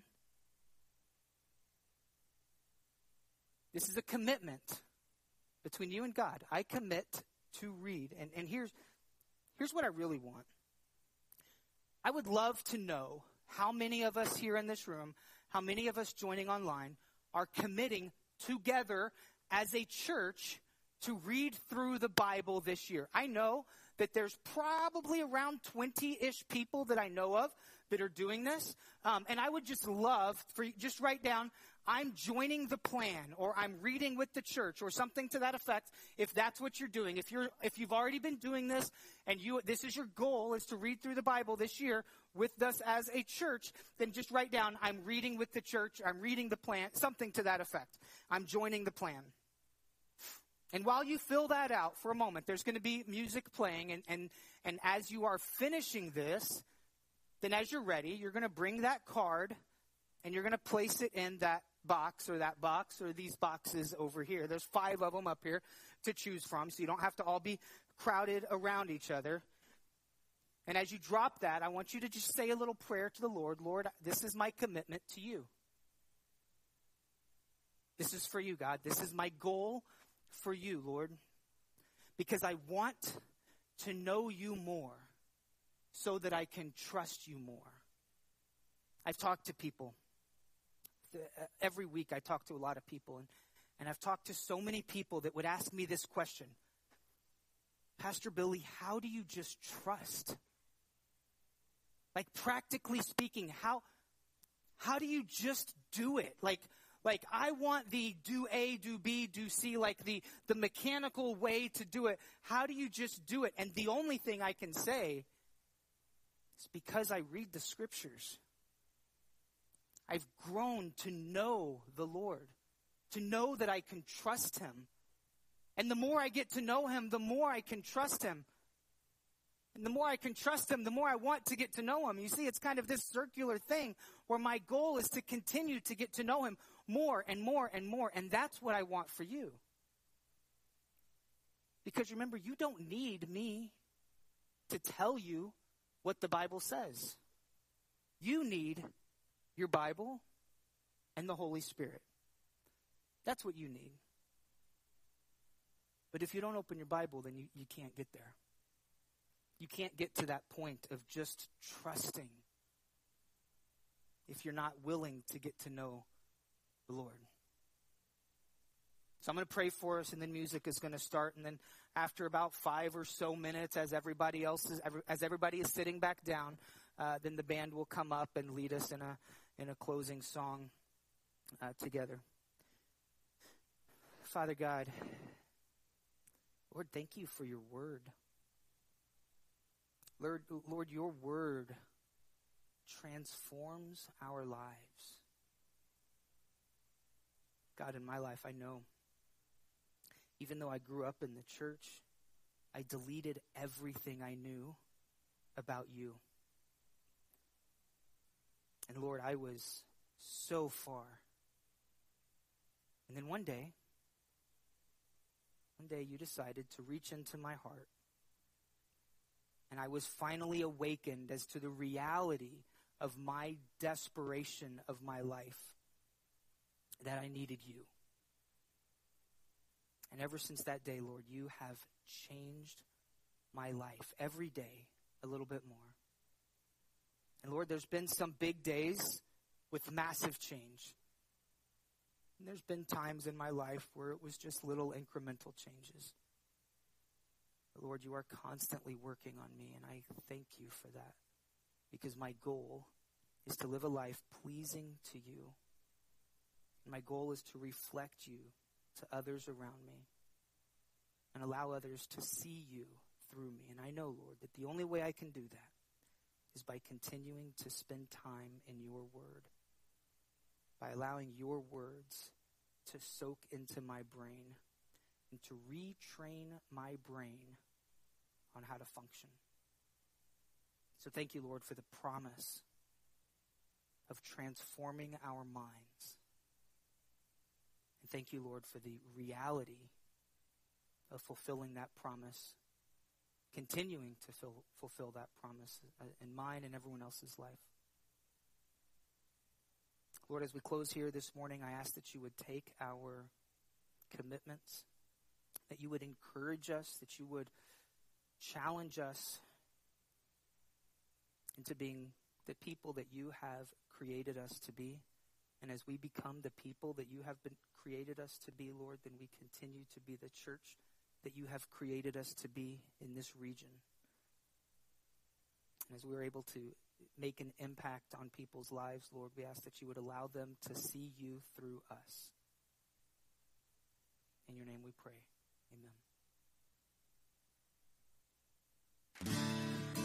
Speaker 1: This is a commitment between you and God. I commit to read. And here's what I really want. I would love to know how many of us here in this room, how many of us joining online are committing together as a church to read through the Bible this year. I know that there's probably around 20-ish people that I know of that are doing this. And I would just love for you, just write down, I'm joining the plan, or I'm reading with the church, or something to that effect, if that's what you're doing. If you've already been doing this, and this is your goal, is to read through the Bible this year with us as a church, then just write down, I'm reading with the church, I'm reading the plan, something to that effect. I'm joining the plan. And while you fill that out for a moment, there's going to be music playing, and as you are finishing this, then as you're ready, you're going to bring that card, and you're going to place it in that box or these boxes over here. There's 5 of them up here to choose from, so you don't have to all be crowded around each other. And as you drop that, I want you to just say a little prayer to the Lord. Lord, this is my commitment to you. This is for you, God. This is my goal for you, Lord, because I want to know you more so that I can trust you more. I've talked to people. Every week I talk to a lot of people, and I've talked to so many people that would ask me this question. Pastor Billy, how do you just trust? Like, practically speaking, how do you just do it? Like I want the do A, do B, do C, like the mechanical way to do it. How do you just do it? And the only thing I can say is because I read the scriptures. I've grown to know the Lord, to know that I can trust him. And the more I get to know him, the more I can trust him. And the more I can trust him, the more I want to get to know him. You see, it's kind of this circular thing where my goal is to continue to get to know him more and more and more. And that's what I want for you. Because remember, you don't need me to tell you what the Bible says. You need your Bible and the Holy Spirit. That's what you need. But if you don't open your Bible, then you can't get there. You can't get to that point of just trusting if you're not willing to get to know the Lord. So I'm going to pray for us, and then music is going to start. And then after about 5 or so minutes, as everybody is sitting back down, then the band will come up and lead us in a closing song together. Father God, Lord, thank you for your word. Lord, your word transforms our lives. God, in my life, I know Even though I grew up in the church, I deleted everything I knew about you. And Lord, I was so far. And then one day you decided to reach into my heart. And I was finally awakened as to the reality of my desperation of my life, that I needed you. And ever since that day, Lord, you have changed my life every day a little bit more. And Lord, there's been some big days with massive change. And there's been times in my life where it was just little incremental changes. But Lord, you are constantly working on me, and I thank you for that. Because my goal is to live a life pleasing to you. And my goal is to reflect you to others around me and allow others to see you through me. And I know, Lord, that the only way I can do that is by continuing to spend time in your word, by allowing your words to soak into my brain and to retrain my brain on how to function. So thank you, Lord, for the promise of transforming our minds. And thank you, Lord, for the reality of fulfilling that promise, continuing to fulfill that promise in mine and everyone else's life. Lord, as we close here this morning, I ask that you would take our commitments, that you would encourage us, that you would challenge us into being the people that you have created us to be. And as we become the people that you have been created us to be, Lord, then we continue to be the church that you have created us to be in this region. And as we are able to make an impact on people's lives, Lord, we ask that you would allow them to see you through us. In your name we pray. Amen.